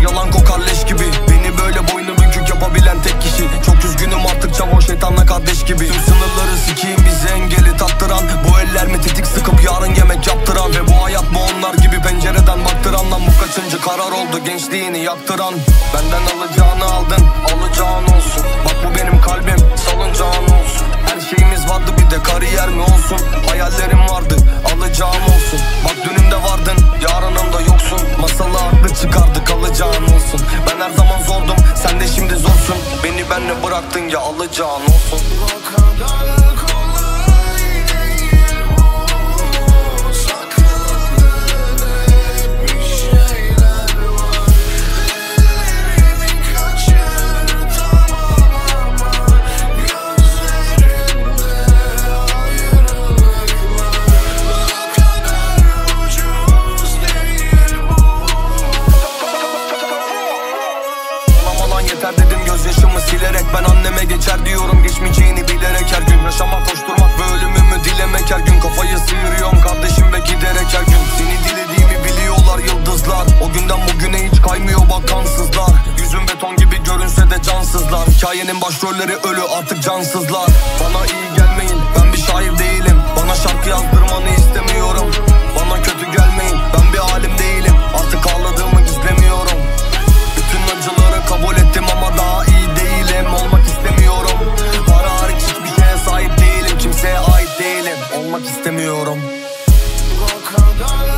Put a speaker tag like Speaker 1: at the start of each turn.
Speaker 1: yalan kokar leş gibi. Beni böyle boynu bükük yapabilen tek kişi. Çok üzgünüm artık çavo şeytanla kardeş gibi. Tüm sınırları sikeyim bize engeli taktıran. Bu eller mi tetik sıkıp yarın yemek yaptıran. Ve bu hayat mı onlar gibi pencereden baktıran. Lan bu kaçıncı karar oldu gençliğini yaktıran. Benden alacağını aldın, alacağın olsun. Bak bu benim kalbim, salıncağın olsun. Her şeyimiz vardı bir de kariyer mi olsun. Hayallerim vardı, alacağım olsun. Bak dünümde vardın, yarınımda yoksun. Masalı haklı çıkardık, alacağın olsun. Ben her zaman zordum, sen de şimdi zorsun. Beni benle bıraktın ya, alacağın olsun.
Speaker 2: O kadar kolay değil bu. Sakladığın hep bir şeyler var. Ellerini kaçır tamam ama gözlerinde ayrılık var. O kadar ucuz değil bu.
Speaker 1: Ağlamadan yeter dedim gözyaşımı silerek. Ben anneme geçer diyorum geçmeyeceğini bilerek. Her gün yaşamak, koşturmak ve ölümümü dilemek. Her gün kafayı sıyırıyorum kardeşim ve giderek her gün. Seni dilediğimi biliyorlar yıldızlar. O günden bugüne hiç kaymıyor bak kansızlar. Yüzüm beton gibi görünse de cansızlar. Hikayenin başrolleri ölü artık cansızlar. Bana iyi gelmeyin, ben bir şair değilim. Bana şarkı yazdırmanı istemiyorum. Bana kötü gelmeyin, ben bir alim değilim. Artık ağladığımı gizlemiyorum. Bütün acıları kabul ettim ama daha iyi değilim. Olmak istemiyorum. Para hariç hiçbir şeye sahip değilim. Kimseye ait değilim. Olmak istemiyorum.
Speaker 2: O kadar